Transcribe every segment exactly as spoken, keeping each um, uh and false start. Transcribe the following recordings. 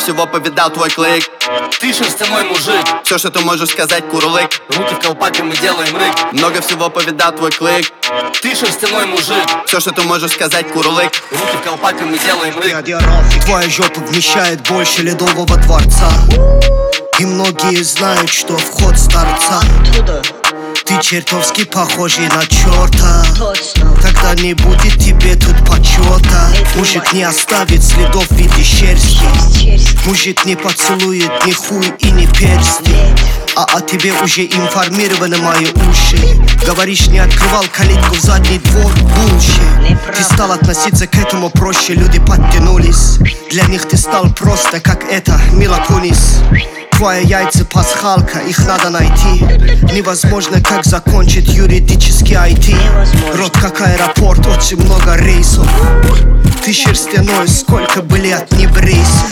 всего повидал твой клик. Ты шерстяной мужик. Все, что ты можешь сказать, курлык. Руки в колпак и мы делаем рык. Много всего повидал твой клик. Ты шерстяной мужик. Все, что ты можешь сказать, курлык. Руки в колпак и мы делаем рык. Твоя жопа вмещает больше Ледового дворца. И многие знают, что вход с торца. Ты чертовски похожий на черта. Тогда не будет тебе тут почета. Мужик не оставит следов в виде шерсти. Мужик не поцелует ни хуй и ни персти. А о тебе уже информированы мои уши. Говоришь, не открывал калитку в задний двор. Bullshit. Ты стал относиться к этому проще, люди подтянулись. Для них ты стал просто как это, Мила Кунис. Твои яйца пасхалка, их надо найти. Невозможно, как закончить юридический ай ти. Рот как аэропорт, очень много рейсов. Ты шерстяной, сколько блядь, не брейся.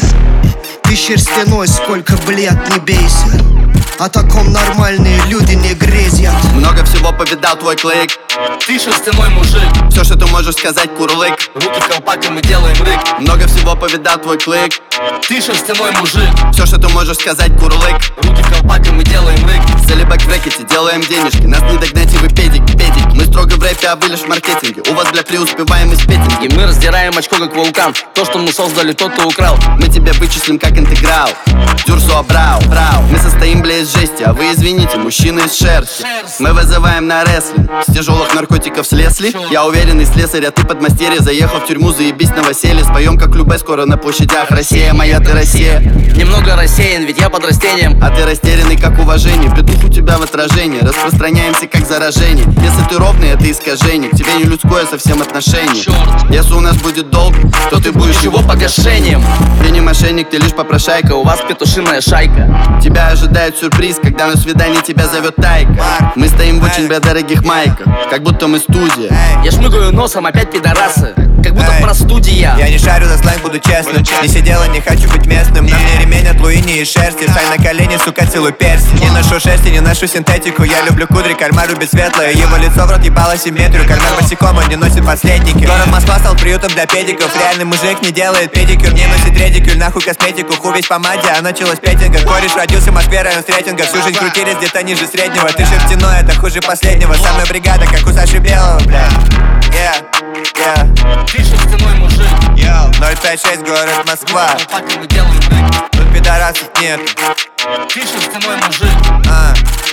Ты шерстяной, сколько блядь, не бейся. О таком нормальные люди не грезят. Много всего повидал твой клик. Ты шерстяной мужик. Все, что ты можешь сказать, курлык. Руки в колпак и мы делаем рык. Много всего повидал твой клик. Ты шерстяной мужик. Все, что ты можешь сказать, курлык. Руки в колпак и мы делаем рык. Залибак в рэкете, делаем денежки. Нас не догнать и вы педики, педики. Мы строго в рэпе, а вы лишь в маркетинге. У вас, бля, преуспеваемость петинги. И мы раздираем очко, как вулкан. То, что мы создали, тот, кто украл. Мы тебя вычислим, как интеграл. Дюрсо Абрау, брау. Мы состоим, бля, из жести, а вы, извините, мужчины из шерсти. Мы вызываем на рестлинг. С тяжелых наркотиков слезли. Я уверенный слесарь, а ты подмастерье. Заехал в тюрьму, заебись новоселье. Споем, как Любэ, скоро на площадях. Россия моя, ты Россия. Немного рассеян, ведь я под растением. А ты растерянный, как уважение. Петух у тебя в отражении. Распространяемся, как заражение. Если ты ровный, это искажение. К тебе не людское совсем отношение. Черт. Если у нас будет долг, то ты будешь его погашением. Ты не мошенник, ты лишь попрошайка. У вас петушиная шайка. Тебя ожидает сюрприз, когда на свидание тебя зовет Тайка. Мы стоим в очень, бля, дорогих майках, как будто мы студия. Я шмыгаю носом, опять пидорасы. Как будто в простудия. Я не шарю за сленг, буду честным. Не сидела, не хочу быть местным. На мне ремень от Луини и шерсти. Шай на колени, сука, целую перстень. Не ношу шерсти, не ношу синтетику. Я люблю кудри, кальмар любит светлое. Его лицо в рот ебало симметрию. Кальмар босиком, он не носит последники. Город Москва стал приютом для педиков. Реальный мужик не делает педикюр, не носит редикюль. Нахуй косметику, ху весь в помаде, а началось петинга. Кореш родился в Москве, район Стретинга. Всю жизнь крутились где-то ниже среднего. Ты шерстяной, это хуже последнего. Самая бригада, как у Саши Белого, бля. Yeah, yeah. Ты шерстяной мужик. ноль пять шесть, город Москва. Колпак и мы делаем рык. Тут пидорасов нет. Ты шерстяной мужик. А.